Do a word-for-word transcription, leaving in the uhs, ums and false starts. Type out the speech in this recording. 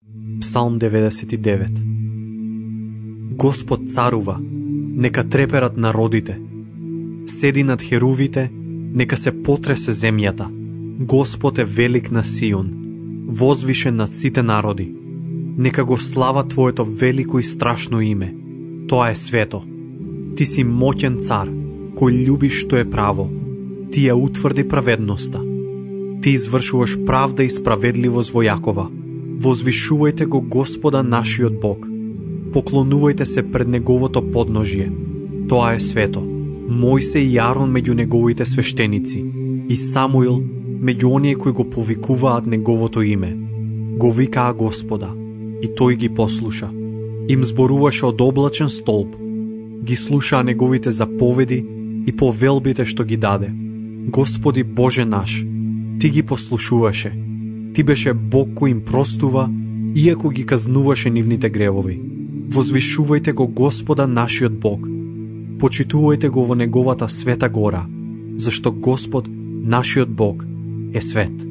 Псалм деветдесет и девет. Господ царува, нека треперат народите. Седи над херувите, нека се потресе земјата. Господ е велик на Сион, возвишен над сите народи. Нека го слава Твоето велико и страшно име. Тоа е свето. Ти си моќен цар, кој љубиш што е право. Ти ја утврди праведноста. Ти извршуваш правда и справедливост во Јакова. Возвишувајте го Господа нашиот Бог. Поклонувајте се пред Неговото подножие. Тоа е свето. Мојсе и Арон меѓу неговите свештеници, и Самуил меѓу оние кои го повикуваат Неговото име. Го викаа Господа, и тој ги послуша. Им зборуваше од облачен столб, ги слушаа Неговите заповеди и повелбите што ги даде. Господи Боже наш, Ти ги послушуваше. Ти беше Бог кој им простува, иако ги казнуваше нивните гревови. Возвишувајте го Господа нашиот Бог. Почитувајте го во Неговата света гора, зашто Господ, нашиот Бог, е свет.